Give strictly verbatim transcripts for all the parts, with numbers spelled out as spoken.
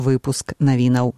выпуск навінаў.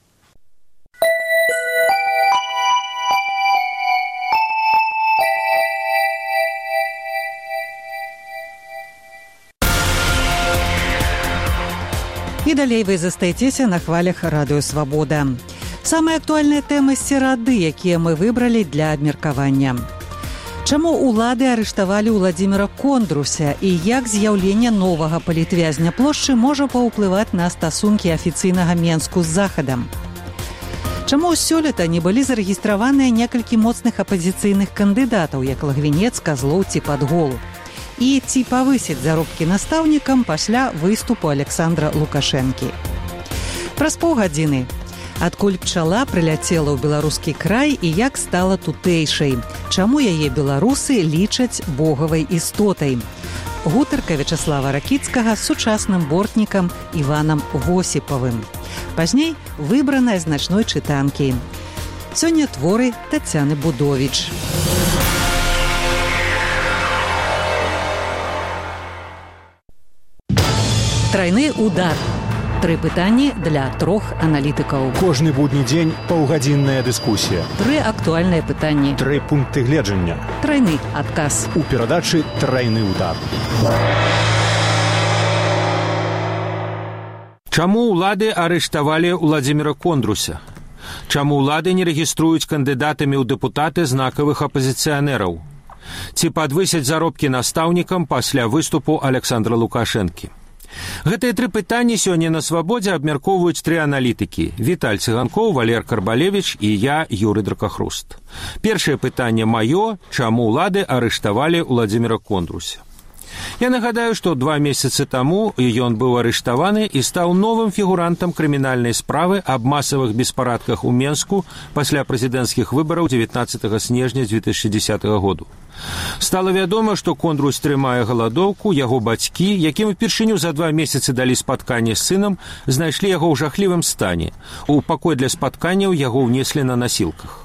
І далей вы застаецеся на хвалях Радыё Свабода. Самыя актуальныя тэмы серады, якія мы выбралі для абмеркавання. Чаму улады арыштавалі Уладзіміра Кондруся і як з'яўленне новага палітвязня плошчы можа паўплываць на стасункі афіцыйнага Менску з Захадам? Чаму сёлета не былі зарэгістраваныя некалькі моцных апазіцыйных кандыдатаў, як Лагвінец, Казлоў ці Падголу? І ці павысіць заробкі настаўнікам пасля выступу Александра Лукашэнкі. Праз паўгадзіны. Адкуль пчала прыляцела ў беларускі край і як стала тутэйшай? Чаму яе беларусы лічаць богавай істотай? Гутарка Вячаслава Ракіцкага з сучасным бортнікам Іванам Восіпавым. Пазней выбраная з начной чытанкі. Сёння творы Тацяны Будовіч. Трайны удар. Тры пытанні для трох аналітыкаў. Кожны будні дзень паўгадзінная дыскусія. Тры актуальныя пытанні. Тры пункты гледжання. Трайны адказ. У перадачы «Трайны удар». Чаму ўлады арыштавалі Уладзіміра Кондруся? Чаму ўлады не рэгіструюць кандыдатамі ў дэпутаты знакавых апазіцыянераў? Ці падвысяць заробкі настаўнікам пасля выступу Александра Лукашэнкі? Гэтыя тры пытанні сёння на Свабодзе абмяркоўваюць тры аналітыкі – Віталь Цыганкоў, Валер Карбалевіч і я, Юрый Дракахруст. Першае пытанне маё – чаму ўлады арыштавалі Уладзіміра Кондруся? Я нагадаю, што два месяцы таму ён быў арыштаваны і стаў новым фігурантам крымінальнай справы аб масавых беспарадках у Менску пасля прэзідэнцкіх выбараў дзевятнаццатага снежня дзве тысячы дзесятага году. Стала вядома, што Кондрусь трымае галадоўку, яго бацькі, якім упершыню за два месяцы далі спатканне з сынам, знайшлі яго ў жахлівым стане. У пакой для спатканняў яго ўнеслі на насілках.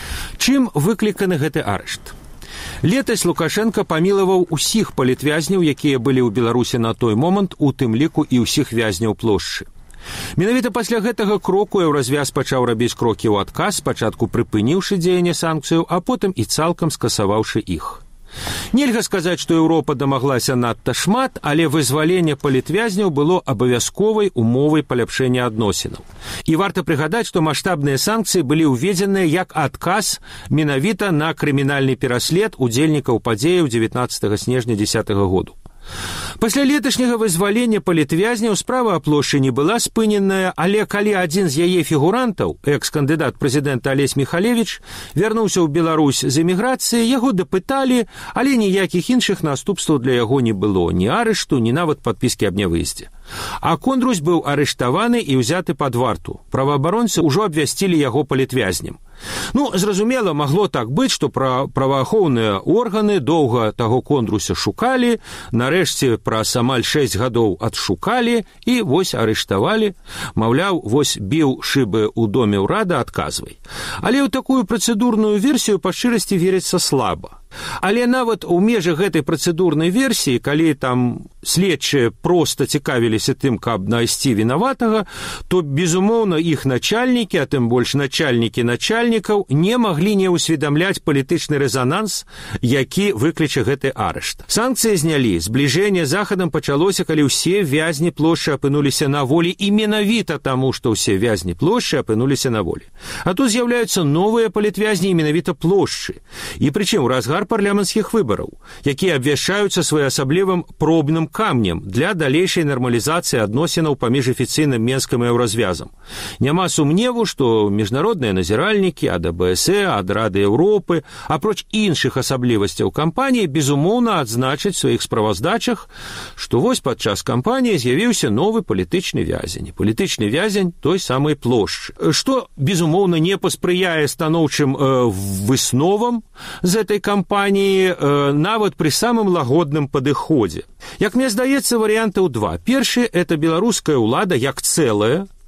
Чым выкліканы гэты арышт? Летась Лукашенко памілаваў усіх палітвязняў, якія былі ў Беларусі на той момант, у тым ліку і ўсіх вязняў плошчы. Менавіта пасля гэтага кроку Еўразвяз пачаў рабіць крокі ў адказ, спачатку прыпыніўшы дзеянне санкцыяў, а потым і цалкам скасаваўшы іх. Нельга сказаць, што Еўропа дамаглася надта шмат, але вызваленне палітвязняў было абавязковай умовай паляпшэння адносінаў. І варта прыгадаць, што маштабныя санкцыі былі ўведзеныя як адказ менавіта на крымінальны пераслед удзельнікаў падзеяў дзевятнаццатага снежня дзесятага году. Пасля леташняга вызвалення палітвязняў справа о плошчы не была спыненая, але калі адзін з яе фігурантаў, экс-кандыдат прэзідэнта Алесь Міхалевіч, вярнуўся ў Беларусь з эміграцыі, яго дапыталі, але ніякіх іншых наступстваў для яго не было, ні арышту, ні нават падпіскі аб нявыездзе. А Кондрусь быў арыштаваны і ўзяты пад варту. Праваабаронцы ўжо абвясцілі яго палітвязнем. Ну, зразумела, магло так быць, што пра праваахоўныя органы доўга таго Кондруся шукалі, нарэшце праз амаль шэсць гадоў адшукалі і вось арыштавалі. Маўляў, вось біў шыбы ў доме ўрада, адказвай. Але ў такую працэдурную версію па шчырасці верыцца слаба. Але нават у межах гэтай працэдурнай версіі, калі там следчыя проста цікавіліся тым, каб знайсці вінаватага, то, безумоўна, іх начальнікі, а тым больш начальнікі начальнікаў, не маглі не ўсведамляць палітычны рэзананс, які выкліча гэты арышт. Санкцыі знялі, збліжэнне з Захадам пачалося, калі ўсе вязні плошчы апынуліся на волі, і менавіта таму, што ўсе вязні плошчы апынуліся на волі. А тут з'яўляюцца новыя палітвязні і менавіта плошчы. І прычым у разгар парламенцкіх выбараў, якія абвяшчаюцца своеасаблівым пробным камнем для далейшай нармалізацыі адносінаў паміж афіцыйным Менскам і Еўразвязам. Няма сумневу, што міжнародныя назіральнікі ад а бэ эс э, ад Рады Еўропы, апроч іншых асаблівасцяў кампаніі, безумоўна адзначаць у сваіх справаздачах, што вось падчас кампаніі з'явіўся новы палітычны вязень. Палітычны вязень той самай плошчы. Што, безумоўна, не паспрыяе станоўчым э, высновам з этой кампаніі, кампаніі э, нават пры самым лагодным падыходзе. Як мне здаецца, варыянтаў два. Першы – это беларуская ўлада як цэлая,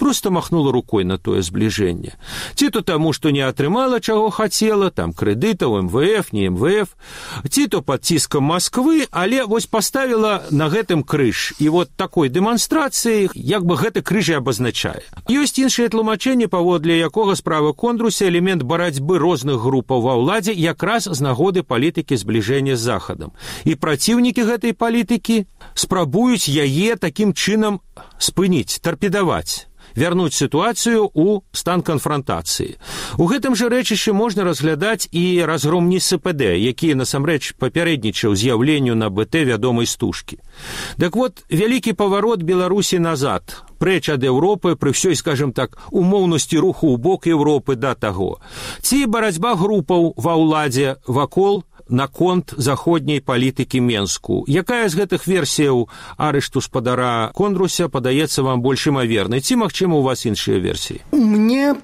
просто махнула рукой на тое збліжэнне. Ці то таму, што не атрымала, чаго хацела, там крэдытаў, эм вэ эф, не эм вэ эф, ці то пад ціскам Масквы, але вось паставіла на гэтым крыж. І вот такой дэманстрацыі, як бы гэты крыж і абазначае. Ёсць іншае тлумачэнне, паводле якога справа Кондруса элемент барацьбы розных групаў ва ўладзе якраз з нагоды палітыкі збліжэння з Захадам. І праціўнікі гэтай палітыкі спрабуюць яе такім чынам спыніць, тарпедаваць, вярнуць сітуацыю ў стан канфрантацыі. У гэтым жа рэчышчы можна разглядаць і разгром НСПД, які насамрэч папярэднічаў з'яўленню на БТ вядомай стужкі. Так вот, вялікі паварот Беларусі назад, прэч ад Еўропы, пры ўсёй, скажем так, умоўнасці руху ў бок Еўропы да таго. Ці барацьба групаў ва ўладзе вакол наконт заходняй палітыкі Менску. Якая з гэтых версіяў арышту спадара Кондруся падаецца вам больш імавернай? Ці, магчыма, у вас іншыя версіі? Мне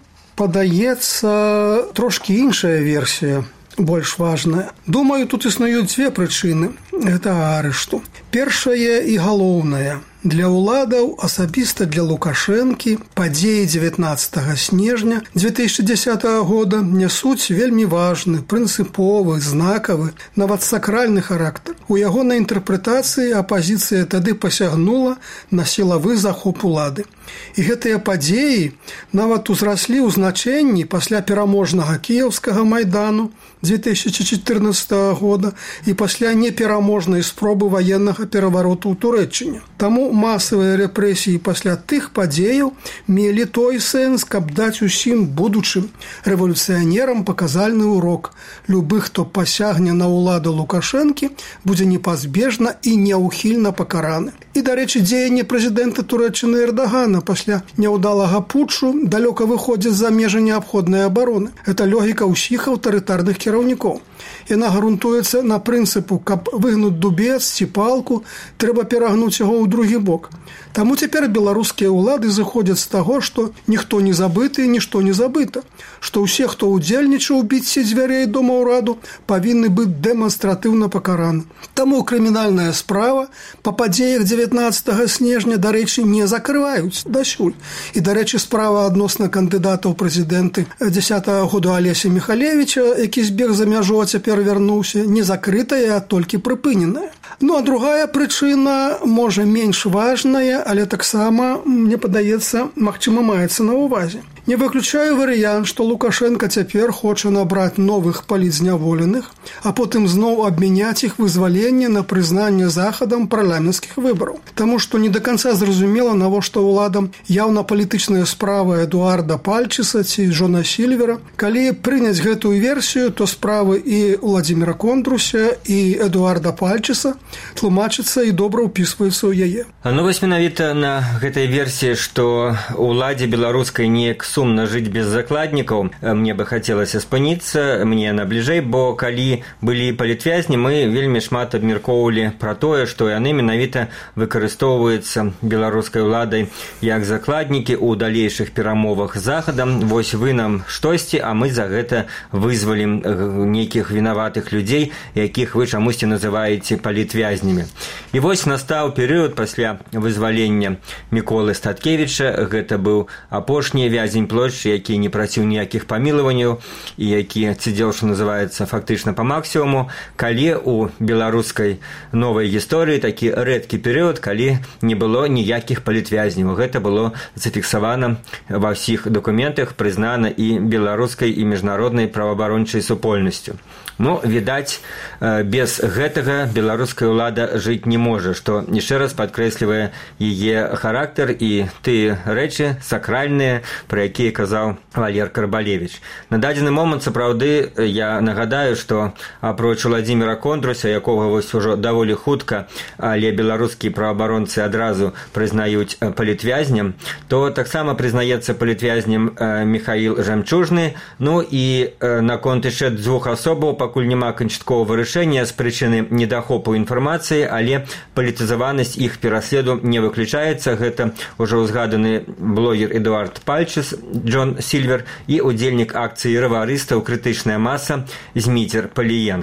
падаецца трошкі іншая версія, больш важная. Думаю, тут існуюць дзве прычыны гэтага арышту. Першае і галоўнае. Для ўладаў, асабіста для Лукашэнкі, падзеі дзевятнаццатага снежня дзве тысячы дзесятага года нясуць вельмі важны, прынцыповы, знакавы, нават сакральны характар. У ягонай інтэрпрэтацыі апазіцыя тады пасягнула на сілавы захоп улады. І гэтыя падзеі нават узраслі ў значэнні пасля пераможнага кіеўскага майдану дзве тысячы чатырнаццатага года і пасля непераможнай спробы ваеннага перавароту ў Турэччыне. Таму масавыя рэпрэсіі пасля тых падзеяў мелі той сэнс, каб даць усім будучым рэвалюцыянерам паказальны урок. Любы, хто пасягне на ўладу Лукашэнкі, будзе непазбежна і няўхільна пакараны. І, дарэчы, дзеянні прэзідэнта Турэччыны Эрдагана пасля няўдалага путчу далёка выходзяць за межы неабходнай абароны. Гэта логіка ўсіх аўтарытарных кіраўнікоў. Яна грунтуецца на прынцыпу, каб выгнуць дубец ці палку, трэба перагнуць яго ў другі бок. Таму цяпер беларускія ўлады зыходзяць з таго, што ніхто не забыты і нішто не забыта, што ўсе, хто ўдзельнічаў у біцці дзвярэй дома ўраду, павінны быць дэманстратыўна пакараны. Таму крымінальная справа па падзеях дзевятнаццатага снежня, дарэчы, не закрываюць дасюль. І, дарэчы, справа адносна кандыдата ў прэзідэнты дзесятага году Алеся Міхалевіча, які збег за мяжу, а цяпер вярнуўся, не закрытая, а толькі прыпыненая. Ну, а другая прычына, можа, менш важная, але таксама, мне падаецца, магчыма, маецца на ўвазе. Не выключаю варыянт, што Лукашенко цяпер хоча набраць новых палітзняволеных, а потым зноў абмяняць іх вызваленне на прызнанне Захадам парламенцкіх выбараў. Таму што не да канца зразумела, навошта ўладам яўна палітычная справа Эдуарда Пальчыса ці Джона Сільвера. Калі прыняць гэтую версію, то справы і Уладзіміра Кондруся, і Эдуарда Пальчыса тлумачыцца і добра ўпісваюцца ў яе. Ну, вось менавіта на гэтай версіі, што ўладзе беларускай неяк сумна жыць без закладнікаў, мне бы хацелася спыніцца, мне на бліжэй, бо калі былі палітвязні, мы вельмі шмат абмяркоўвалі пра тое, што яны менавіта выкарыстоўваюцца беларускай уладай як закладнікі ў далейшых перамовах з Захадам. Вось вы нам штосьці, а мы за гэта вызвалім нейкіх вінаватых людзей, якіх вы чамусьці называеце палітвязнямі. І вось настаў перыяд пасля вызвалення Міколы Статкевіча, гэта быў апошні вязень плошчы, які не праціў ніякіх памілаванняў і які сидзеў, што называецца, фактычна па максімуму, калі у беларускай новай гісторыі такі рэдкі перыяд, калі не было ніякіх палітвязняў. Гэта было зафіксавана ва ўсіх дакументах, прызнана і беларускай і міжнароднай праваабарончай супольнасцю. Ну, відаць, без гэтага беларуская ўлада жыць не можа, што яшчэ раз падкрэслівае яе характар і тыя рэчы сакральныя, пра якія казаў Валер Карбалевіч. На дадзены момант, сапраўды, я нагадаю, што апроч Уладзіміра Кондруся, якога вось ужо даволі хутка, але беларускія праваабаронцы адразу прызнаюць палітвязням, то таксама прызнаецца палітвязням Міхаіл Жамчужны. Ну і наконт яшчэ дзвюх асобаў пакуль няма канчатковага вырашэння з прычыны недахопу інфармацыі, але палітызаванасць іх пераследу не выключаецца. Гэта ўжо ўзгаданы блогер Эдуард Пальчыс, Джон Сільвер і удзельнік акцыі раварыстаў «Крытычная маса» Зміцер Паліенка.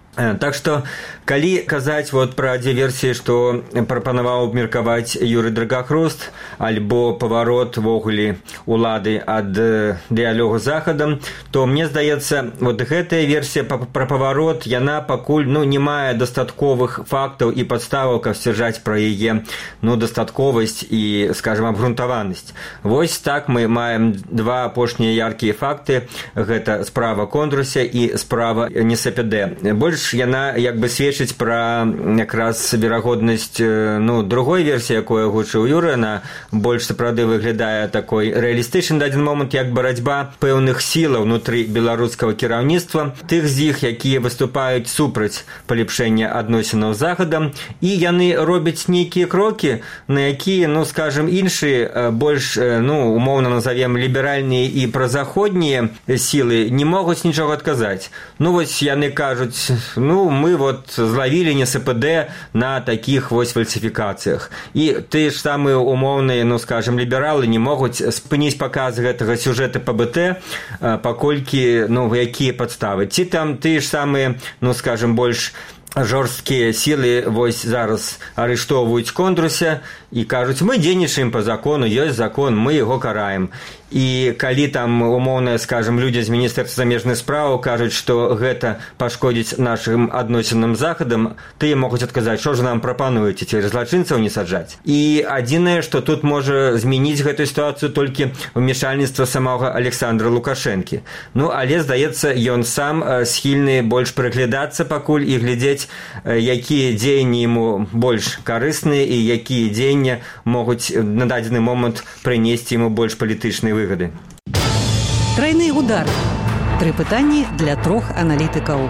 Так што калі казаць вот пра дзве версіі, што прапанаваў абмеркаваць Юрый Драгахрост, альбо паварот ввогуле улады ад дыялогу з захадам, то мне здаецца, вот гэтая версія пра паварот, яна пакуль ну, не мае дастатковых фактаў і падставаў, каб сцвярджаць пра яе ну, дастатковасць і, скажем, абгрунтаванасць. Вось так мы маем два апошнія яркія факты. Гэта справа Кондруся і справа НСПД. Больш яна як бы сведчыць пра якраз верагоднасць ну, другой версіі, якую агучыў Юры, яна больш сапраўды выглядае такой рэалістычнай на дадзены момант, як барацьба пэўных сілаў унутры беларускага кіраўніцтва, тых з іх, якія выступаюць супраць палепшэння адносінаў з захадам, і яны робяць нейкія крокі, на якія, ну, скажем, іншыя больш, ну, умоўна назовем ліберальныя і празаходнія сілы не могуць нічога адказаць. Ну, вось яны кажуць, ну, мы вот зловили НСПД на таких вот фальсификациях. И те же самые умовные, ну, скажем, либералы не могут спыніць показ гэтага сюжета ПБТ, паколькі, ну, якія подставы. Ці там те же самые, ну, скажем, больш жорсткія сілы вось зараз арыштоўваюць Кондруся і кажуць, мы дзейнічаем по закону, ёсць закон, мы яго караем. І калі там умоўна, скажем, людзі з міністэрства замежных спраў кажуць, што гэта пашкодзіць нашым адносінам з захадам, тыя могуць адказаць, што ж нам прапануеце, цераз злачынцаў не саджаць. І адзінае, што тут можа змяніць гэтую сітуацыю толькі ўмешальніцтва самога Александра Лукашэнкі. Ну, але, здаецца, ён сам схільны больш прыглядацца пакуль і глядзець, якія дзеянні яму больш карысныя і якія дзеянні могуць на дадзены момант прынесці яму больш палітычныя выгоды. Тройны удар. Тры пытанні для трох аналітыкаў.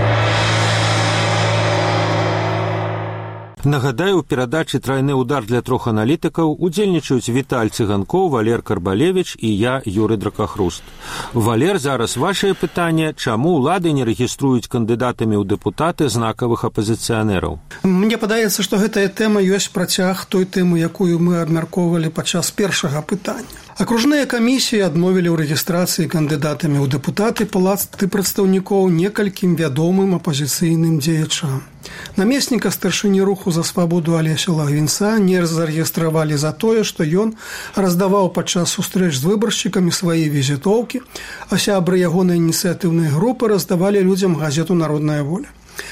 Нагадаю, у перадачы «Тройны удар» для трох аналітыкаў удзельнічаюць Віталь Цыганкоў, Валер Карбалевіч і я, Юрый Дракахруст. Валер, зараз вашае пытанне, чаму ўлады не рэгіструюць кандыдатамі ў дэпутаты знакавых апазіцыянераў? Мне падаецца, што гэтая тэма ёсць працяг той тэмы, якую мы абмяркоўвалі падчас першага пытання. Акружныя камісіі адмовілі ў рэгістрацыі кандыдатамі ў дэпутаты палаты прадстаўнікоў некалькім вядомым апазіцыйным дзеячам. Намесніка старшыні руху за свабоду Алеся Лагвінца не зарэгістравалі за тое, што ён раздаваў падчас сустрэч з выбаршчыкамі свае візітоўкі, а сябры ягонай ініцыятыўнай групы раздавалі людзям газету «Народная воля».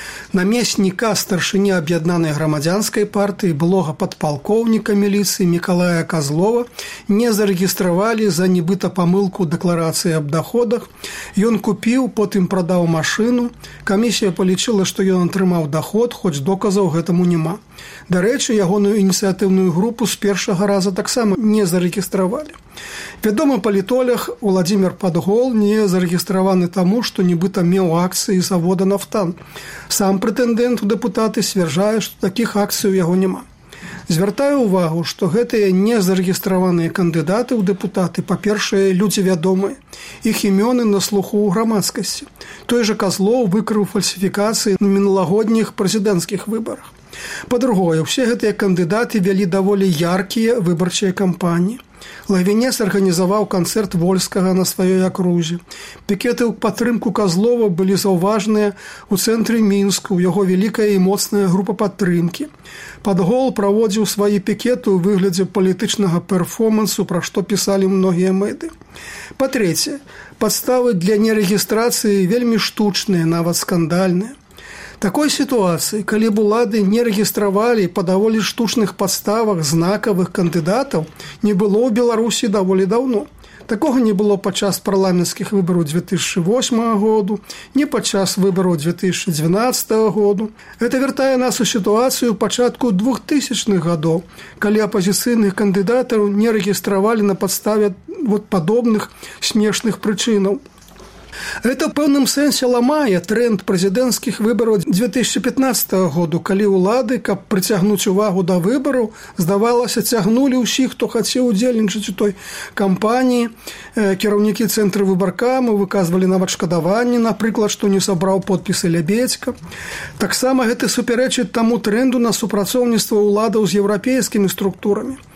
Намесніка старшыні аб'яднанай грамадзянскай партыі, былога падпалкоўніка міліцыі Мікалая Казлова не зарэгістравалі за нібыта памылку дэкларацыі аб даходах. Ён купіў, потым прадаў машыну. Камісія палічыла, што ён атрымаў даход, хоць доказаў гэтаму няма. Дарэчы, ягоную ініцыятыўную групу з першага раза таксама не зарэгістравалі. Вядомы палітолог Уладзімір Падгол не зарэгістраваны таму, што нібыта меў акцыі завода «Нафтан». Сам прэтэндэнт у дэпутаты сцвярджае, што такіх акцый у яго няма. Звяртаю ўвагу, што гэтыя незарэгістраваныя кандыдаты ў дэпутаты, па-першае, людзі вядомыя, іх імёны на слуху ў грамадскасці. Той жа Казлоў выкрыў фальсіфікацыі на мінулагодніх прэзідэнцкіх выбарах. Па-другое, усе гэтыя кандыдаты вялі даволі яркія выбарчыя кампаніі. Лагвінец арганізаваў канцэрт Вольскага на сваёй акрузе. Пікеты ў падтрымку Казлова былі заўважныя ў цэнтры Мінску, у яго вялікая і моцная група падтрымкі. Падгол праводзіў свае пікеты ў выглядзе палітычнага перформансу, пра што пісалі многія мэды. Па-трэцяе, падставы для нерэгістрацыі вельмі штучныя, нават скандальныя. Такой сітуацыі, калі б улады не рэгістравалі па даволі штучных падставах знакавых кандыдатаў, не было ў Беларусі даволі даўно. Такога не было падчас парламенцкіх выбараў дзве тысячы восьмага году, не падчас выбараў дзве тысячы дзванаццатага году. Гэта вяртае нас у сітуацыю пачатку двухтысячных гадоў, калі апазіцыйных кандыдатаў не рэгістравалі на падставе вот падобных смешных прычынаў. Это ў пэўным сэнсе ламае тренд прэзідэнцкіх выбараў дзве тысячы пятнаццатага году, калі ўлады, каб прыцягнуць увагу да выбараў, здавалася, цягнулі ўсіх, хто хацеў удзельнічаць у той кампаніі. Кіраўнікі цэнтру выбаркаму выказвалі нават шкадаванне, напрыклад, што не сабраў подпісы Лябедзька. Таксама гэта супярэчыць таму тренду на супрацоўніцтва ўладаў з еўрапейскімі структурамі.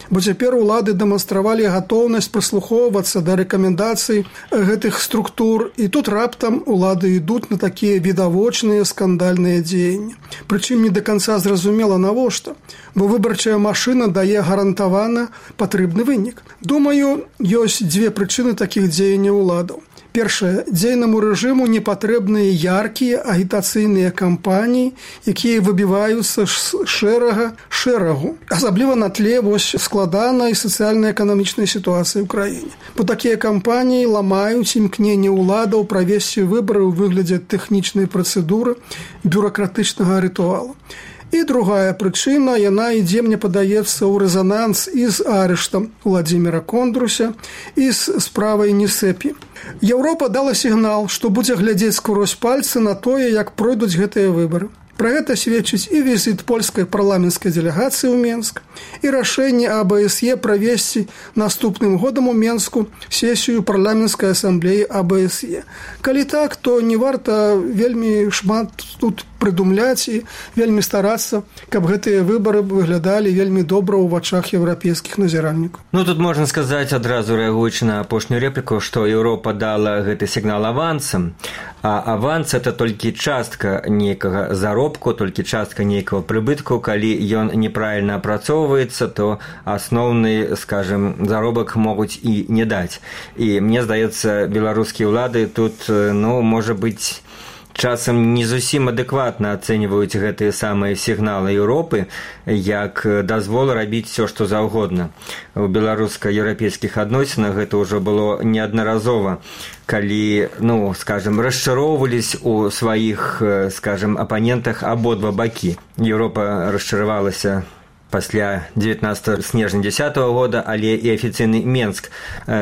бо цяпер улады дэманстравалі гатоўнасць прыслухоўвацца да рэкамендацый гэтых структур, і тут раптам улады ідуць на такія відавочныя скандальныя дзеянні. Прычым не да канца зразумела навошта, бо выбарчая машына дае гарантавана патрэбны вынік. Думаю, ёсць дзве прычыны такіх дзеянняў уладаў. Першае, дзейнаму рэжыму не патрэбныя яркія агітацыйныя кампаніі, якія выбіваюцца з шэрага шэрагу, асабліва на тле вось складанай сацыяльна-эканамічнай сітуацыі ў краіне. Бо такія кампаніі ламаюць імкненне ўладаў правесці выбары ў выглядзе тэхнічнай працэдуры бюракратычнага рытуалу. І другая прычына, яна ідзе, мне падаецца, ў рэзананс і з арыштам Уладзіміра Кондруся, і з справай Нісепі. Еўропа дала сігнал, што будзе глядзець скрозь пальцы на тое, як пройдуць гэтыя выбары. Пра гэта сведчыць і візіт польскай парламенцкай дэлегацыі ў Менск, і рашэнне АБСЕ правесці наступным годам у Менску сесію парламенцкай асамблеі АБСЕ. Калі так, то не варта вельмі шмат тут прыдумляць і вельмі старацца, каб гэтыя выбары выглядалі вельмі добра ў вачах еўрапейскіх назіральнікаў. Ну, тут можна сказаць, адразу рэагуючы на апошнюю рэпліку, што Еўропа дала гэты сігнал авансам, а аванс – это толькі частка нейкага заробку, толькі частка нейкага прыбытку. Калі ён неправільна апрацоўваецца, то асноўны, скажем, заробак могуць і не даць. І мне здаецца, беларускія ўлады тут, ну, можа быць, часам не зусім адэкватна ацэньваюць гэтыя самыя сігналы Еўропы, як дазвол рабіць все, што заўгодна. У беларуска-еўрапейскіх адносінах гэта ўжо было неаднаразова, калі, ну, скажем, расчароўвались у сваіх, скажем, апанентах абодва бакі. Еўропа расчаравалася пасля дзевятнаццатага снежня дзесятага года, але і афіцыйны Менск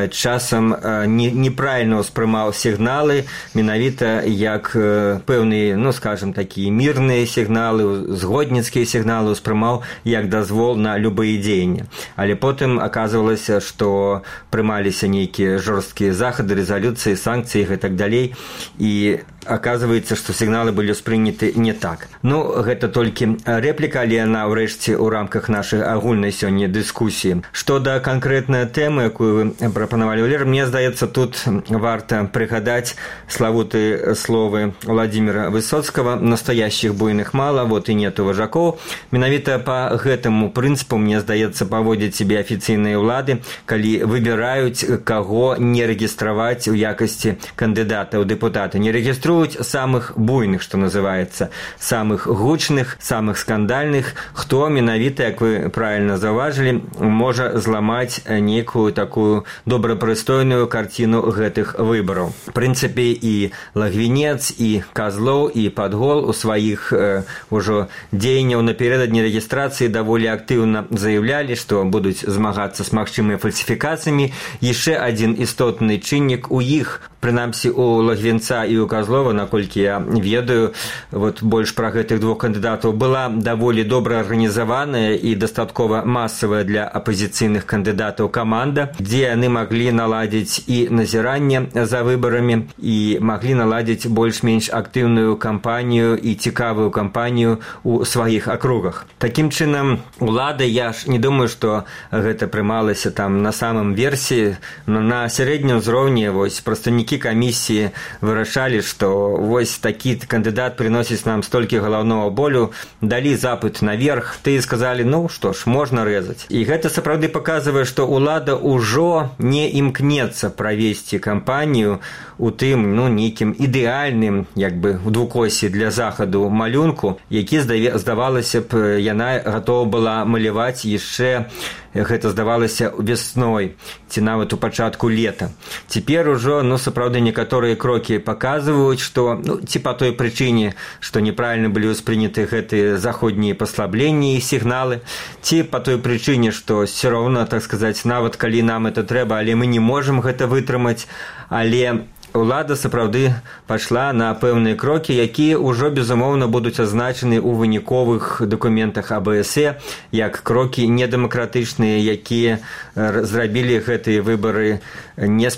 часам неправільна ўспрымаў сігналы, менавіта як пэўныя, ну, скажем, такія мірныя сігналы, згодніцкія сігналы ўспрымаў як дазвол на любыя дзеянні. Але потым аказвалася, што прымаліся нейкія жорсткія захады, рэзалюцыі, санкцыі і так далей, і оказывается, што сігналы былі ўспрыняты не так. Ну, гэта толькі рэпліка, але яна ўрэшце ў рамках нашай агульнай сёння дыскусіі. Што да канкрэтнай тэмы, якую вы прапанавалі, Валер, мне здаецца, тут варта прыгадаць славутыя словы Владимира Высоцкага: «Настоящих буйных мало, вот и нету вожакоў». Менавіта па гэтаму прынцыпу, мне здаецца, паводзяць сябе афіцыйныя ўлады, калі выбіраюць, каго не рэгістраваць у якасці кандыдата ў дэпутаты. Не рэгіструюць самых буйных, што называецца, самых гучных, самых скандальных, хто менавіта, як вы правильно заўважылі, можа зламаць нейкую такую добрапрыстойную карціну гэтых выбараў. В прынцыпе, і Лагвінец, і Казлоў, і Падгол у сваіх э, ужо дзеянняў напярэдадні рэгістрацыі даволі актыўна заявлялі, што будуць змагацца з магчымымі фальсіфікацыямі. Яшчэ адзін істотны чыннік у іх, прынамсі у Лагвінца і у Казлова, наколькі я ведаю, вот больш пра гэтых двух кандыдатаў, была даволі добра арганізаваная і дастаткова масавая для апазіцыйных кандыдатаў каманда, дзе яны маглі наладзіць і назіранне за выбарамі, і маглі наладзіць больш-менш актыўную кампанію і цікавую кампанію у сваіх акругах. Такім чынам, улада, я ж не думаю, што гэта прымалася там на самым версе, на сярэднім узроўні, вось прадстаўнікі камісіі вырашалі, што вось такі кандыдат прыносіць нам столькі галаўнога болю, далі запыт наверх, ты сказалі, ну што ж, можна рэзаць. І гэта сапраўды паказвае, што ўлада ўжо не імкнецца правесці кампанію у тым, ну, нейкім ідэальным, як бы, у двукосі для захаду малюнку, які, здавалася б, яна гатова была маляваць яшчэ, гэта здавалася весной, ці нават у пачатку лета. Цяпер ужо, ну, сапраўды некаторыя крокі паказваюць, што, ну, ці па той прычыне, што неправільна былі ўспрыняты гэтыя заходнія паслабленні і сігналы, ці па той прычыне, што все роўна, так сказаць, нават калі нам это трэба, але мы не можам гэта вытрымаць, але улада сапраўды пайшла на пэўныя крокі, якія ўжо, безумоўна, будуць азначаны ў выніковых дакументах АБСЕ як крокі недэмакратычныя, якія зрабілі гэтыя выбары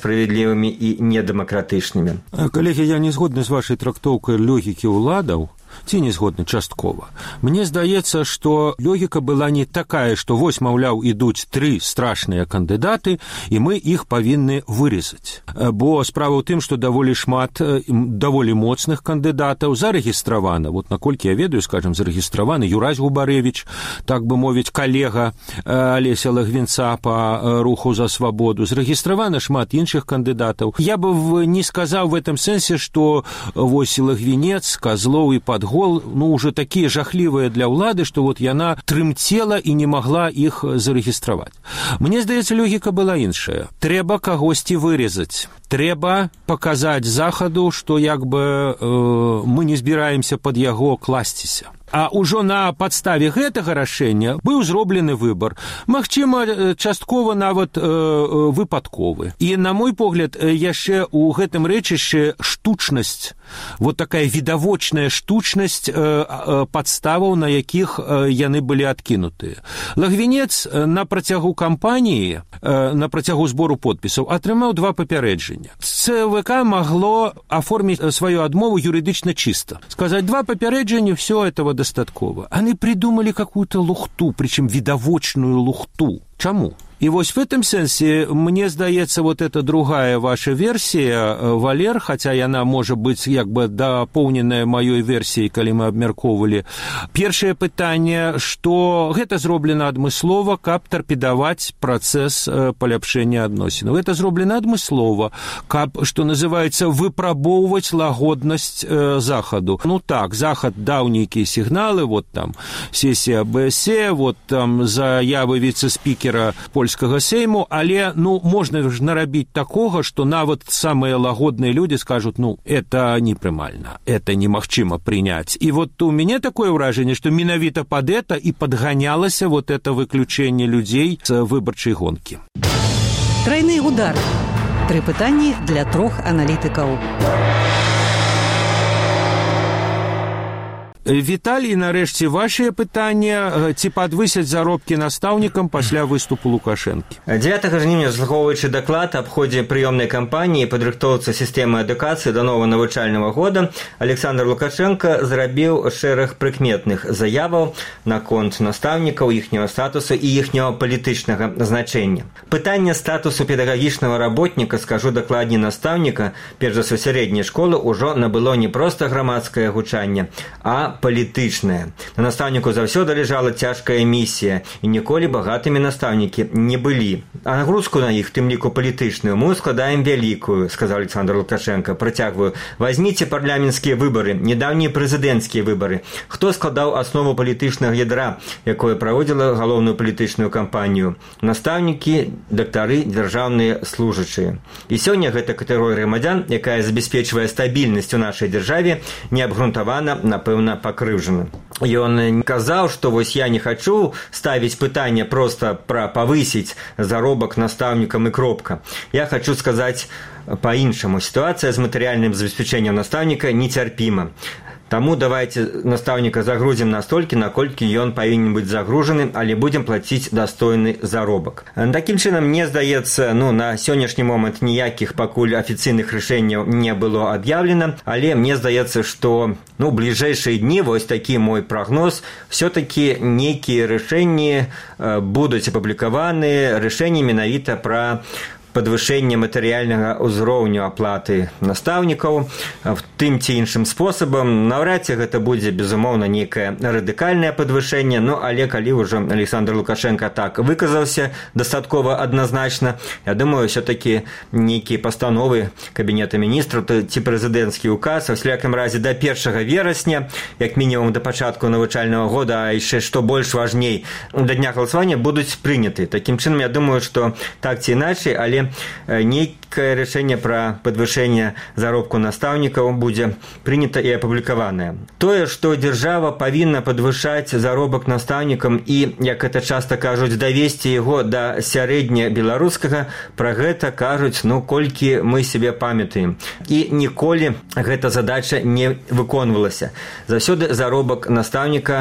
несправядлівымі і недэмакратычнымі. Калегі, я не згодны з вашай трактоўкай логікі ўладаў. ці не згодны часткова. Мне здаецца, што логіка была не такая, што вось, маўляў, ідуць тры страшныя кандыдаты, і мы іх павінны вырезаць. Бо справа ў тым, што даволі шмат даволі моцных кандыдатаў зарэгістравана. Вот наколькі я ведаю, скажем, зарэгістраваны Юрась Губарэвіч, так бы мовіць, калега Алеся Лагвінца па руху за свабоду. Зарэгістравана шмат іншых кандыдатаў. Я бы не сказаў в этом сэнсе, што вось Лагвінец, Козлоў і Падгол, ну, уже такія жахлівыя для ўлады, што вот яна трымцела і не магла іх зарэгістраваць. Мне здаецца, логіка была іншая. Трэба кагосьці вырезаць. Трэба паказаць захаду, што як бы э, мы не збіраемся пад яго класціся. А ўжо на падставе гэтага рашэння быў зроблены выбар. Магчыма, часткова нават э, выпадковы. І, на мой погляд, яшчэ ў гэтым рэчышчы штучнасць, вот такая відавочная штучнасць э, э, падставаў, на якіх э, яны былі адкінутыя. Лагвінец на працягу кампаніі, э, на працягу збору подпісаў, атрымаў два папярэджання. ЦВК магло оформить свою адмову юридично чисто. Сказать, два папярэджання, все этого достатково. Они придумали какую-то лухту, причем видовочную лухту. Чему? И вот в этом сенсе, мне здаецца, вот эта другая ваша версия, Валер, хотя яна может быть як бы дапоўненая маёй версіяй, калі мы абмяркоўвалі. Першае пытанне, што гэта зроблена адмыслова, каб тарпедаваць працэс паляпшэння адносінаў. Гэта зроблена адмыслова, каб, што называецца, выпрабоўваць лагоднасць э, Захаду. Ну так, Захад даў нейкія сігналы, вот там сесія БСЕ, вот там заявы віцэ-спікера польскага Сейму, але, ну, можна ж нарабіць такога, што нават самыя лагодныя людзі скажуць, ну, это непрымальна, это немагчыма прыняць. І вот у мяне такое ўражанне, што менавіта пад это і падганялася вот это выключэнне людзей з выбарчай гонкі. Тройны удар. Тры пытанні для трох аналітыкаў. Віталій, нарэшце, вашее пытанне, ці падвысяць заробкі настаўнікам пасля выступу Лукашэнкі? дзевятага жніўня, заслухоўваючы даклад аб ходзе прыёмнай кампаніі падрыхтоўцы сістэмы адукацыі да новага навучальнага года, Александр Лукашенко зрабіў шэраг прыкметных заяваў наконт настаўнікаў, іхняга статусу і іхняга палітычнага значэння. Пытанне статусу педагагічнага работніка, скажу дакладней настаўніка, перш за ўсё сярэдняй школы, ужо набыло не проста грамадскае гучанне, а палітычная. На настаўніку заўсёды ляжала цяжкая місія, і ніколі багатымі настаўнікі не былі. А нагрузку на іх, тым ліку палітычную, мы складаем вялікую, сказаў Александр Лукашенко. Працягваю. Вазьміце парламенцкія выбары, недаўнія прэзідэнцкія выбары. Хто складаў аснову палітычнага ядра, якое праводзіла галоўную палітычную кампанію? Настаўнікі, дактары, дзяржаўныя служачыя. І сёння гэта катэгорыя грамадзян, якая забяспечвае стабільнасць у нашай дзяржаве, неабгрунтавана, напэўна, пакрыўджаны. Ён казаў, што вось я не хачу ставіць пытанне проста пра павысіць заробак настаўнікам і кропка. Я хачу сказаць па-іншаму. Сітуацыя з матэрыяльным забеспячэннем настаўніка нецярпіма. Таму давайте настаўніка загрузім настолькі, наколькі ён павінен быць загружаны, але будзем плаціць дастойны заробак. Такім чынам, мне здаецца, ну, на сённяшні момант ніякіх пакуль афіцыйных рашэнняў не было аб'яўлена, але мне здаецца, што, ну, бліжэйшыя дні, вось такі мой прагноз, все-таки нейкія рашэнні будуць апублікаваны, рашэнні менавіта пра падвышэнне матэрыяльнага ўзроўню аплаты настаўнікаў тым ці іншым спосабам. Наўрад ці гэта будзе, безумоўна, нейкае радыкальнае падвышэнне, ну, але калі ўжо Александр Лукашенко так выказаўся дастаткова адназначна, я думаю, все-таки нейкія пастановы Кабінета міністраў ці прэзідэнцкі ўказ, у всякім разе да першага верасня, як мінімум да пачатку навучальнага года, а яшчэ, што больш важней, да дня галасавання будуць прыняты. Такім чынам, я думаю, што так ці іначай, але нейкае рашэнне пра падвышэнне заробку настаўнікаў будзе прынята і апублікаванае. Тое, што дзяржава павінна падвышаць заробак настаўнікам і, як гэта часта кажуць, давесці яго да сярэднебеларускага, пра гэта кажуць, ну, колькі мы сябе памятаем. І ніколі гэта задача не выконвалася. Заўсёды заробак настаўніка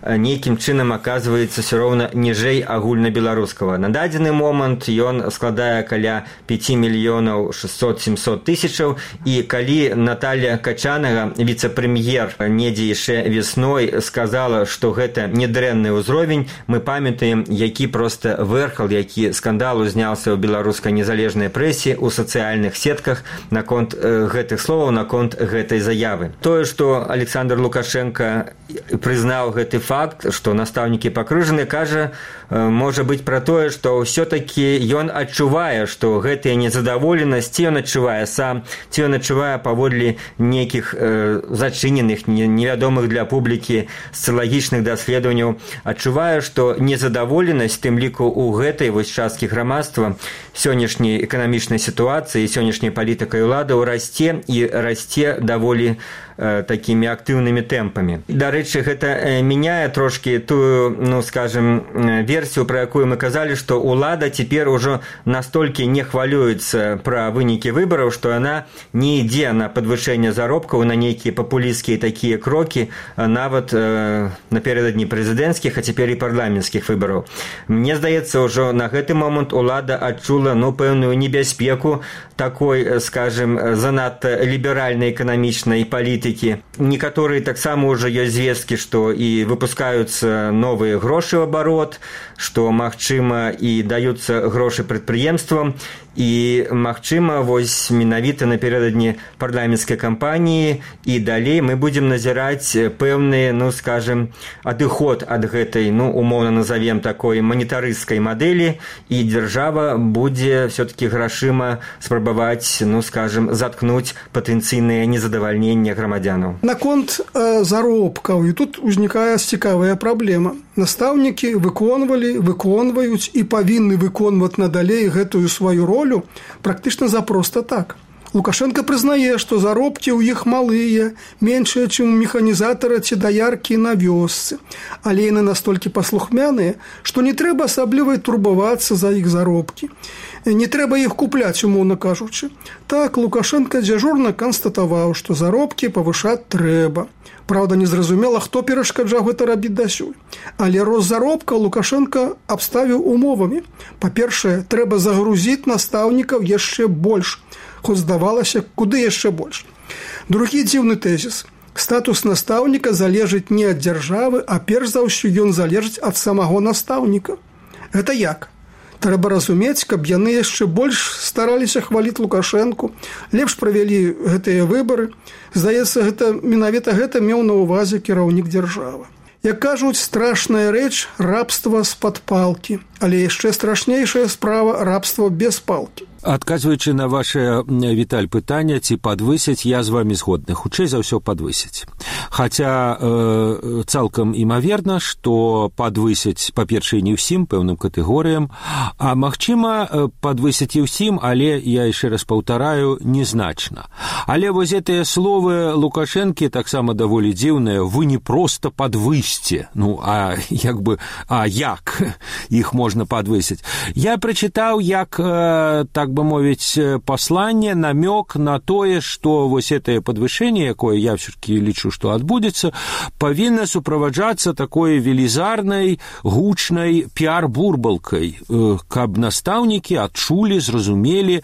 нейкім чынам аказваецца ўсё роўна ніжэй агульнабеларускага. На дадзены момант ён складае каля пяць мільёнаў шэсцьсот-сямсот тысячаў, і калі Наталья Качанага, віцэ-прэм'ер, недзе яшчэ весной сказала, што гэта недрэнны ўзровень, мы памятаем, які проста вэрхал, які скандал узняўся ў беларускай незалежнай прэсе, у сацыяльных сетках наконт гэтых словаў, наконт гэтай заявы. Тое, што Александр Лукашенко прызнаў гэты факт, што настаўнікі пакрыжаны, кажа, можа быць пра тое, што ўсё-такі ён адчувае, што гэтая незадаволенасць, ці ён адчувае сам, ці ён адчувае паводле нейкіх э, зачыненых, невядомых для публікі сацыялагічных даследаванняў, адчувае, што незадаволенасць, тым ліку ў гэтай вось часткі грамадства, сённяшняй эканамічнай сітуацыі, сённяшняй палітыкай уладаў расце і расце даволі такімі актыўнымі тэмпамі. Дарэчы, гэта мяняе трошкі тую, ну, скажем, версію, пра якую мы казалі, што ўлада цяпер ужо настолькі не хвалюецца пра вынікі выбараў, што яна не ідзе на падвышэнне заробкаў, на нейкія папулісцкія такія крокі, нават э, напярэдадні прэзідэнцкіх, а цяпер і парламенцкіх выбараў. Мне здаецца, ўжо на гэты момант улада адчула, ну, пэўную небяспеку такой, скажем, занадта ліберальнай эканамічнай палітыкі. Некаторыя таксама ўжо ёсць звесткі, што і выпускаюцца новыя грошы ў абарот, што, магчыма, і даюцца грошы прадпрыемствам, і, магчыма, вось менавіта напярэдадні парламенцкай кампаніі і далей мы будзем назіраць пэўны, ну, скажем, адыход ад гэтай, ну, умоўна назовем такой манетарысцкай мадэлі, і дзяржава будзе все-таки грашыма спрабаваць, ну, скажем, заткнуць патэнцыйнае незадавальненне грамадзянаў. Наконт э, заробкаў, і тут узнікае цікавая праблема. Настаўнікі выконвалі, выконваюць і павінны выконваць надалей гэтую сваю ролю практычна за проста так. Лукашенко прызнае, што заробкі ў іх малыя, меншыя, чым у механізатара ці даяркі на вёсцы, але яны настолькі паслухмяныя, што не трэба асабліва турбавацца за іх заробкі. Не трэба іх купляць, умоўна кажучы. Так, Лукашенко дзяжурна канстатаваў, што заробкі павышаць трэба. Праўда, незразумела, хто перашкаджаў гэта рабіць дасюль. Але рост заробка Лукашенко абставіў умовамі. Па-першае, трэба загрузіць настаўнікаў яшчэ больш, хоць здавалася, куды яшчэ больш. Другі дзіўны тэзіс. Статус настаўніка залежыць не ад дзяржавы, а перш за ўсё ён залежыць ад самого настаўніка. Гэта як? Трэба разумець, каб яны яшчэ больш стараліся хваліць Лукашэнку, лепш правялі гэтыя выбары. Здаецца, гэта менавіта гэта меў на ўвазе кіраўнік дзяржавы. Як кажуць, страшная рэч – рабства з-пад палкі, але яшчэ страшнейшая справа – рабства без палкі. Адказваючы на ваше, Віталь, пытанне, ці падвысяць, я з вами згодны. Хутчэй за ўсё падвысяць. Хаця э, цалкам імаверна, што падвысяць, па-першае, не ўсім, пэўным катэгорыям, а, магчыма, падвысяць і ўсім, але, я яшчэ раз паўтараю, незначна. Але вось гэтыя словы Лукашэнкі таксама даволі дзіўныя. Вы не проста падвысьце. Ну, а як бы, а як іх можна падвысіць? Я прачытаў, як, э, так бы мовіць, пасланне, намёк на тое, што вось гэтае падвышэнне, якое я все-таки лічу, што адбудзецца, павінна суправаджацца такой велізарнай, гучнай піар-бурбалкай, каб настаўнікі адчулі, зразумелі,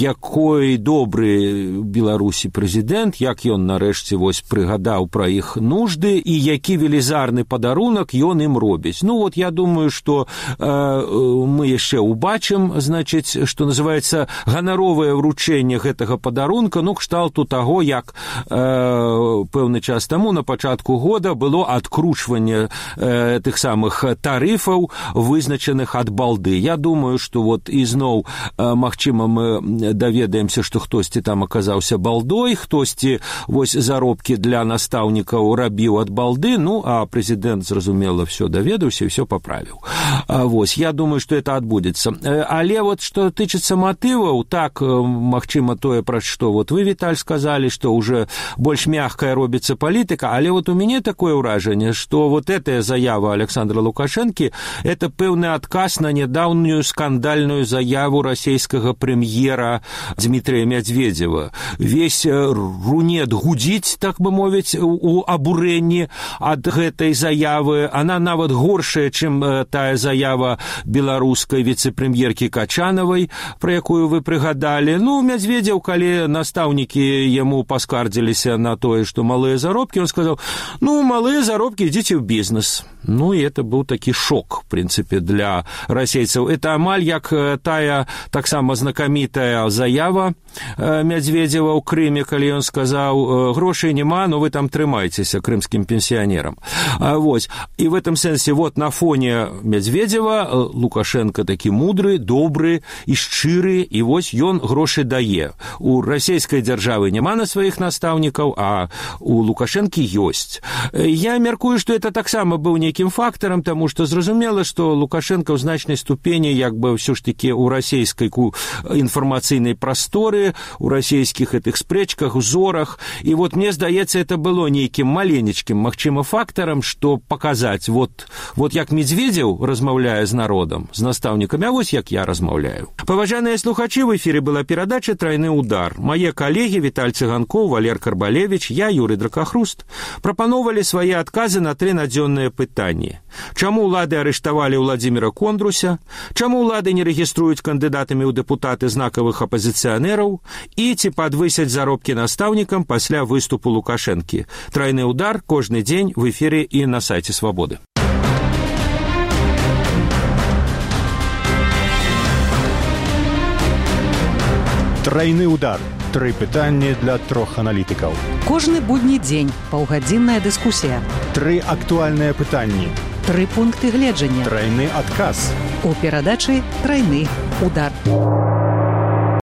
якой добры Беларусі прэзідэнт, як ён нарэшце вось прыгадаў пра іх нужды і які велізарны падарунак ён ім робіць. Ну вот я думаю, што э, мы яшчэ убачым, значыць, што называецца ганаровае вручэнне гэтага падарунка, ну, кшталту таго, як э, пэўны час таму на пачатку года было адкручванне э, тых самых тарыфаў, вызначаных ад балды. Я думаю, што вот ізноў, э, магчыма, мы даведаемся, што хтосьці там аказаўся балдой, хтосьці вось заробкі для настаўнікаў рабіў ад балды, ну, а прэзідэнт, зразумела, все даведаўся і все паправіў. А, вось, я думаю, што это адбудзецца. Але вот, што тычыцца матэрыі, мотываў. Так, магчыма, тое, пра што вот вы, Віталь, сказалі, што ўжо больш мягкая робіцца палітыка, але вот у мяне такое ўражанне, што вот эта заява Александра Лукашэнкі – это пэўны адказ на нядаўнюю скандальную заяву расійскага прэм'ера Дмітрия Медведева. Весь рунет гудзіць, так бы мовіць, у абурэнні ад гэтай заявы. Она нават горшая, чым тая заява беларускай віцэ-прэм'еркі Качанавай, пра якую вы прыгадалі. Ну, Медведев, калі настаўнікі яму паскардзіліся на тое, што малыя заробкі, он сказал: ну, малыя заробкі, ідзіце ў бізнес. Ну, и это был такі шок, в принципе, для расейцаў. Это амаль як тая таксама знакамітая заява Медведева ў Крыме, калі ён сказаў: грошай няма, но вы там трымайцеся крымскім пенсіянерам. Вот. И в этом сэнсе вот на фоне Медведева Лукашенко такі мудры, добры і шчыры, і вось ён грошы дае. У расійскай дзяржавы няма на сваіх настаўнікаў, а у Лукашэнкі ёсць. Я мяркую, што это таксама быў нейкім фактарам, таму што зразумела, што Лукашенко ў значнай ступені як бы ўсё ж такі ў расійскай інфармацыйнай прасторы, у расійскіх этих спрэчках, узорах. І вот мне здаецца, это было нейкім маленечкім, магчыма, фактарам, што паказаць, вот, вот як Медведев размаўляе з народам, з настаўнікамі, а вось як я размаўляю. Паважаныя слухачы, в эфіры была перадача «Трайны удар». Мае калегі Віталь Цыганкоў, Валер Карбалевич, я, Юрый Дракахруст, прапановалі свае адказы на тры надзённыя пытанні. Чаму ўлады арыштавалі Уладзіміра Кондруся? Чаму ўлады не рэгіструюць кандыдатамі ў дэпутаты знакавых апазіцыянераў? І ці падвысяць заробкі настаўнікам пасля выступу Лукашэнкі? «Трайны удар» кожны дзень в эфире и на сайте «Свободы». Трайны удар. Тры пытанні для трох аналітыкаў. Кожны будні дзень паўгадзінная дыскусія. Тры актуальныя пытанні. Тры пункты гледжання. Трайны адказ. У перадачы «Трайны удар».